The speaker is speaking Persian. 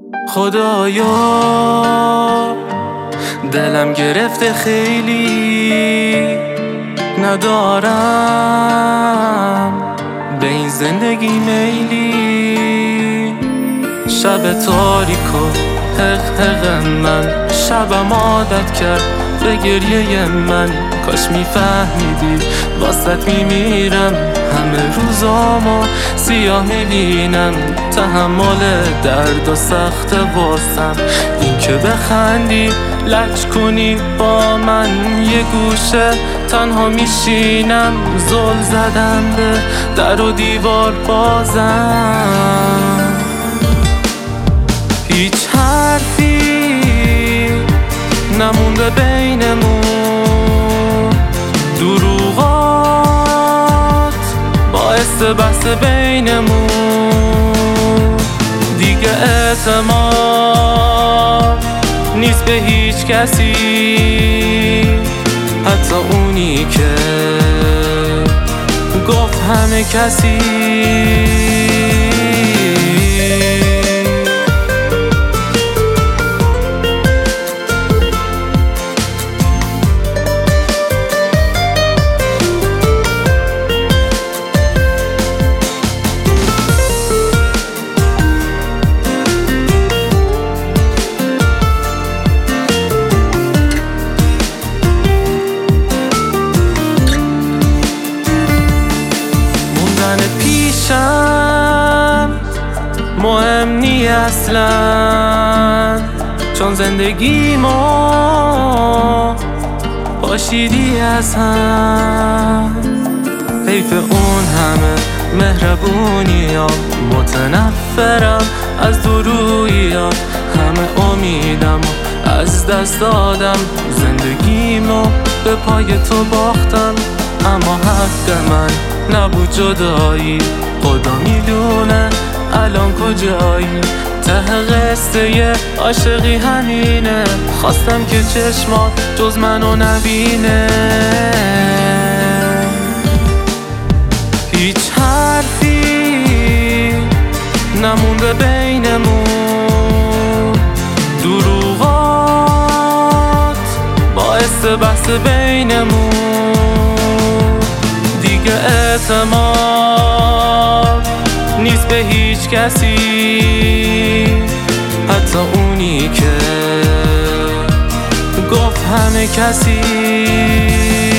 خدایا دلم گرفته خیلی، ندارم به این زندگی میلی. شب تاریک و حق من، شبم عادت کرد به گریه من. کاش میفهمیدی واسط میمیرم، همه روزامو سیاه میبینم. تحمل درد و سخت واسم این که بخندی لج کنی با من. یه گوشه تنها میشینم، زل زدم به در و دیوار بازم. هیچ حرفی نمونده بینمون، دروغات باعث بحث بینمون. دیگه اعتماد نیست به هیچ کسی، حتی اونی که گفت همه کسی. پیشم مهم نی اصلا، چون زندگی ما پاشیدی از هم. حیف اون همه مهربونی ها، متنفرم از دورویی ها. همه امیدم از دست دادم، زندگیمو به پای تو باختم. اما حق من نبود جدایی، خدا میدونه الان کجایی. ته قصه عاشقی همینه، خواستم که چشمات جز منو نبینه. هیچ حرفی نمونده بینمون، دروغات باعث بحث بینمون. دیگه اعتماد نیست به هیچ کسی، حتی اونی که گفت همه کسی.